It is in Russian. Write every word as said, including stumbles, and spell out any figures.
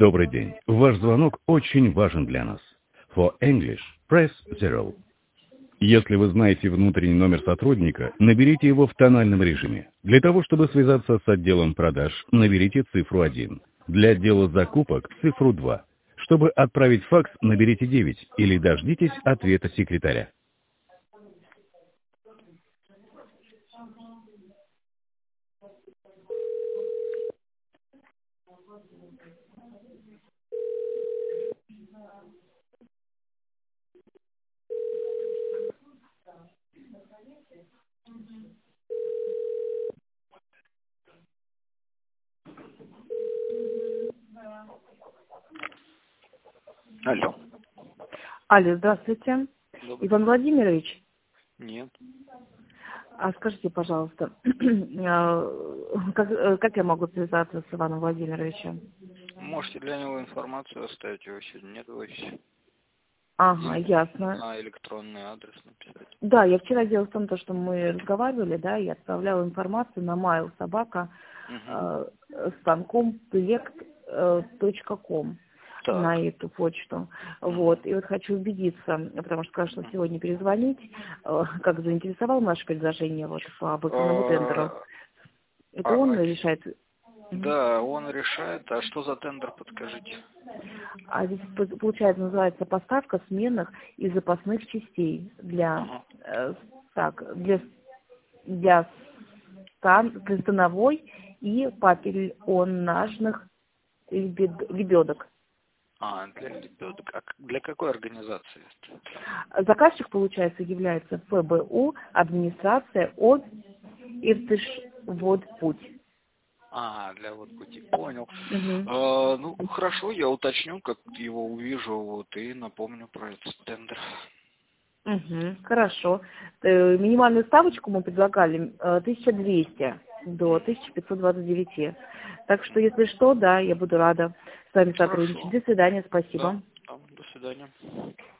Добрый день. Ваш звонок очень важен для нас. For English, press zero. Если вы знаете внутренний номер сотрудника, наберите его в тональном режиме. Для того, чтобы связаться с отделом продаж, наберите цифру один. Для отдела закупок – цифру два. Чтобы отправить факс, наберите девять или дождитесь ответа секретаря. Алло. Алло, здравствуйте. Добрый Иван Владимирович, день. Нет. а скажите, пожалуйста, как, как я могу связаться с Иваном Владимировичем? Можете для него информацию оставить, его сегодня нет в офисе. Ага, Или ясно. на электронный адрес написать. Да, я вчера дело в том, то, что мы разговаривали, да, я отправляла информацию на mail собака Угу. станком плект точка ком на Так. эту почту. Угу. Вот. И вот хочу убедиться, потому что сказала, что сегодня перезвонить, э, как заинтересовало наше предложение вот, по выполненному тендеру. А, Это он а, решает. Мгм. да, он решает. А что за тендер, подскажите? А здесь, п- получается, называется поставка сменных и запасных частей для, Ага. э, так, для, для, стан, для становой и папиллонажных лебед- лебедок. А, для лебедок. А к- для какой организации это? Заказчик, получается, является эф бэ у, администрация от Иртыш-Водпуть. А, для вот пути. Понял. Мгм. А, ну, хорошо, я уточню, как его увижу, вот, и напомню про этот тендер. Мгм. Хорошо. Э, Минимальную ставочку мы предлагали э, тысяча двести до тысячи пятьсот двадцать девять. Так что, если что, да, я буду рада с вами сотрудничать. Хорошо. До свидания, Да, спасибо. да, до свидания.